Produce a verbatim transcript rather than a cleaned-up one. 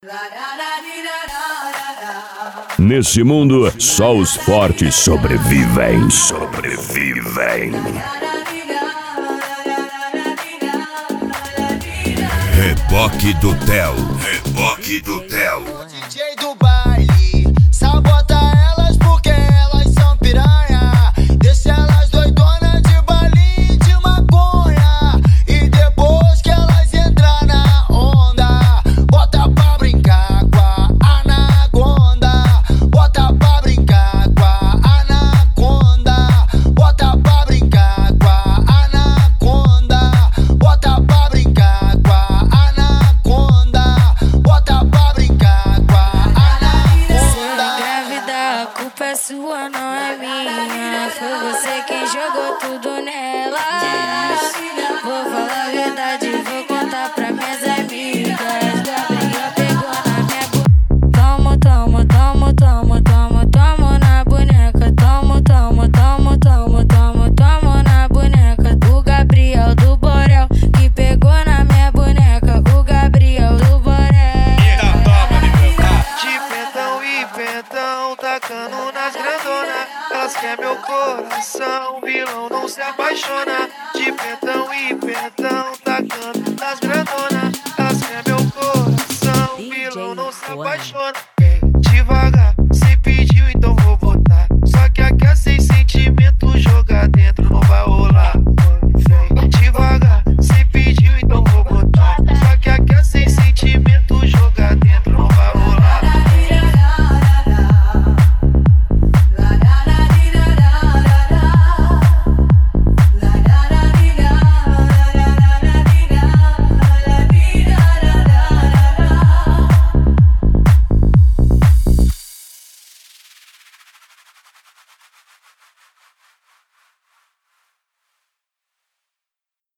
Nesse mundo, só os fortes sobrevivem, sobrevivem. Reboque do Theo, reboque do Theo. O D J do baile sabota elas porque elas são piranha. Deixa elas doidonas de balinho de maconha. E depois que elas entrar na onda, bota pra brincar com a anaconda. Bota pra brincar com a anaconda. Bota pra brincar com a anaconda. Bota pra brincar com a anaconda. Bota pra brincar com a anaconda. Grávida, a culpa é sua, não é minha. Foi você quem jogou tudo nela. Vou falar a verdade, vou contar pra minhas amigas. Gabriel pegou na minha boneca. Tomo, tomo, tomo, tomo, tomo, tomo na boneca. Tomo, tomo, tomo, tomo, tomo, tomo na boneca. O Gabriel do Borel que pegou na minha boneca. O Gabriel do Borel. De pentão e pentão, tacando nas grandonas. Elas querem meu coração, vilão não se apaixona. De pentão e pentão, tacando nas grandonas. Elas querem meu coração, vilão não se apaixona.